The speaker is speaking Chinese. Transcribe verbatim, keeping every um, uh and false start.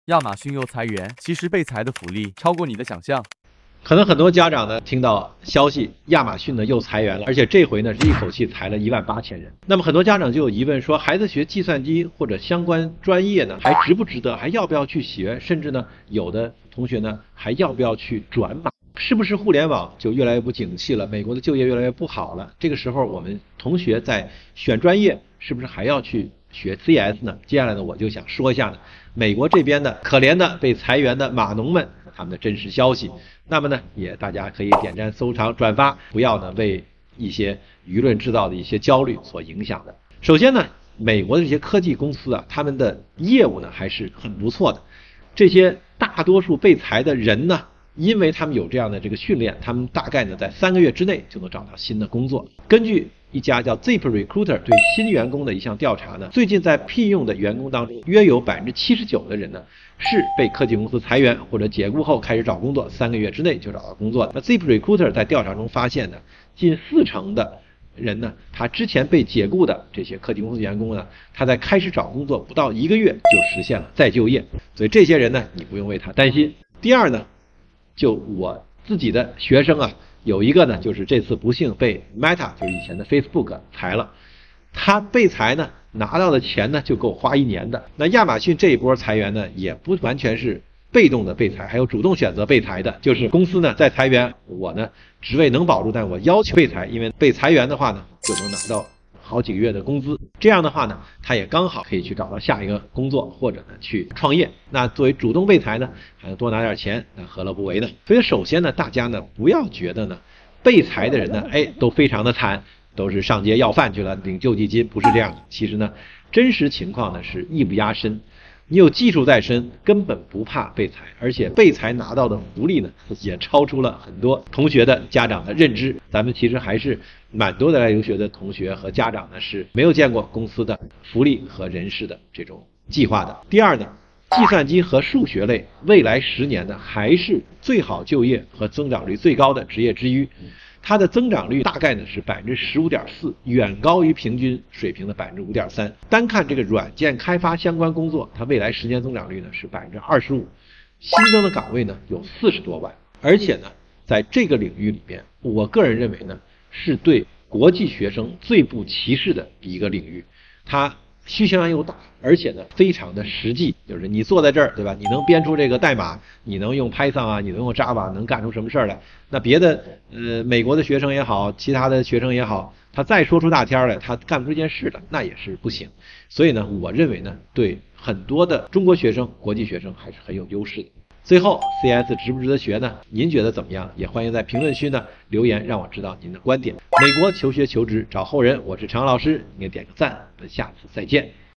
亚马逊又裁员，其实被裁的福利超过你的想象。 可能很多家长呢听到消息，亚马逊呢又裁员了，而且这回呢是一口气裁了一万八千人。那么很多家长就有疑问说，孩子学计算机或者相关专业呢，还值不值得？还要不要去学？甚至呢，有的同学呢还要不要去转码？是不是互联网就越来越不景气了？美国的就业越来越不好了？这个时候我们同学在选专业，是不是还要去学 C S 呢？接下来呢，我就想说一下呢，美国这边的可怜的被裁员的码农们他们的真实消息。那么呢，也大家可以点赞、收藏、转发，不要呢为一些舆论制造的一些焦虑所影响的。首先呢，美国的这些科技公司啊，他们的业务呢还是很不错的。这些大多数被裁的人呢，因为他们有这样的这个训练，他们大概呢在三个月之内就能找到新的工作。根据一家叫 ZipRecruiter 对新员工的一项调查呢，最近在聘用的员工当中，约有百分之七十九的人呢是被科技公司裁员或者解雇后开始找工作，三个月之内就找到工作的。那 ZipRecruiter 在调查中发现呢，近四成的人呢，他之前被解雇的这些科技公司员工呢，他在开始找工作不到一个月就实现了再就业，所以这些人呢，你不用为他担心。第二呢，就我自己的学生啊，有一个呢，就是这次不幸被 Meta 就是以前的 Facebook 裁了，他被裁呢，拿到的钱呢就够花一年的。那亚马逊这一波裁员呢，也不完全是被动的被裁，还有主动选择被裁的，就是公司呢在裁员，我呢职位能保住，但我要求被裁，因为被裁员的话呢，就能拿到好几个月的工资，这样的话呢，他也刚好可以去找到下一个工作，或者呢去创业。那作为主动被裁呢，还能多拿点钱，那何乐不为呢？所以首先呢，大家呢不要觉得呢被裁的人呢，哎，都非常的惨，都是上街要饭去了，领救济金，不是这样的。其实呢，真实情况呢是艺不压身。你有技术在身，根本不怕被裁，而且被裁拿到的福利呢，也超出了很多同学的家长的认知。咱们其实还是蛮多的来留学的同学和家长呢，是没有见过公司的福利和人事的这种计划的。第二呢，计算机和数学类未来十年呢，还是最好就业和增长率最高的职业之一。它的增长率大概呢是百分之十五点四，远高于平均水平的百分之五点三。单看这个软件开发相关工作，它未来十年增长率呢是百分之二十五，新增的岗位呢有四十多万。而且呢，在这个领域里面，我个人认为呢，是对国际学生最不歧视的一个领域。它需求量又大，而且呢非常的实际，就是你坐在这儿，对吧？你能编出这个代码，你能用 Python 啊，你能用 Java， 能干出什么事儿来？那别的呃美国的学生也好，其他的学生也好，他再说出大天来，他干不出这件事的，那也是不行。所以呢，我认为呢，对很多的中国学生、国际学生还是很有优势的。最后 C S 值不值得学呢？您觉得怎么样？也欢迎在评论区呢留言，让我知道您的观点。美国求学求职找后人，我是常老师，您点个赞，我们下次再见。